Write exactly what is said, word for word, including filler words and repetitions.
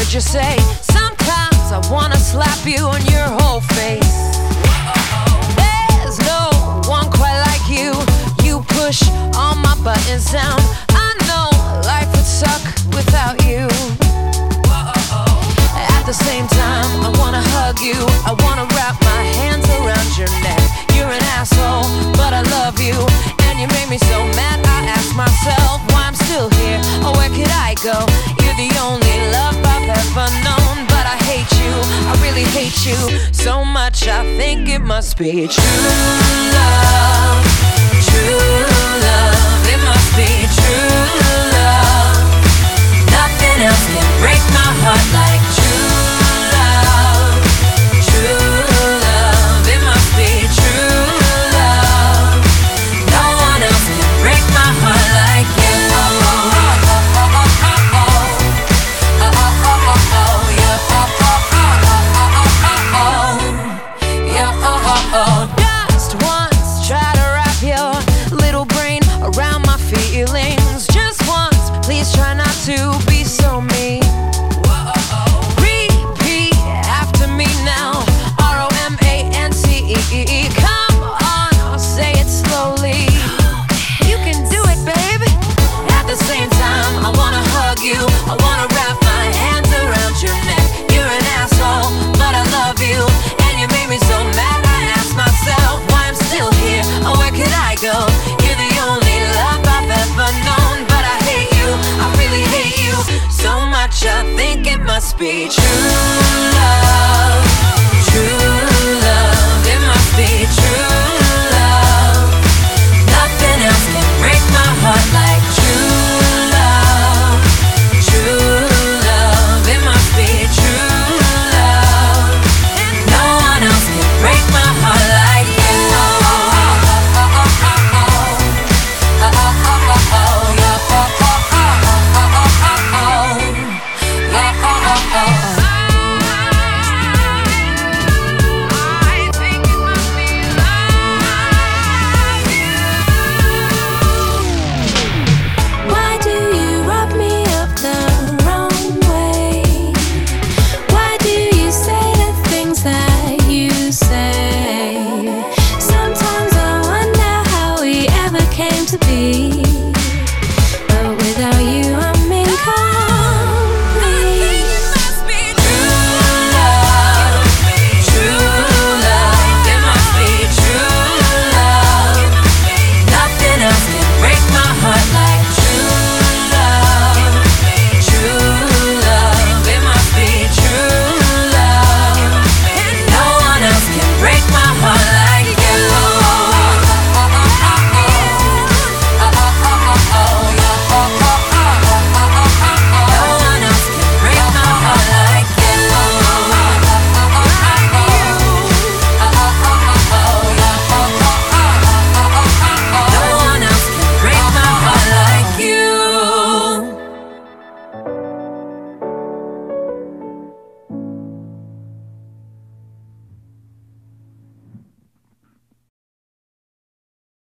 heard you say, sometimes I wanna slap you on your whole face. There's no one quite like you. You push all my buttons down. I know life would suck without you. At the same time, I wanna hug you. I wanna wrap my hands around your neck. You're an asshole, but I love you. And you made me so mad, I ask myself why I'm still here, or where could I go? You're the only love I've ever known, but I hate you, I really hate you so much, I think it must be true love. True love, it must be true love. Nothing else can break my heart like true love. True love, it must be true love. No one else can break my heart like you. Just once, try to wrap your little brain around my feelings. Just once, please try not to be so mean. Repeat after me now. R O M A N C E. Come on, I'll say it slowly. You can do it, baby. At the same time, I wanna hug you. I wanna wrap my hands around your neck. You're an asshole, but I love you. And you made me so mad, I ask myself why I'm still here, or where could I go? You're the only love I've ever known, but I hate you, I really hate you so much, I think it must be true.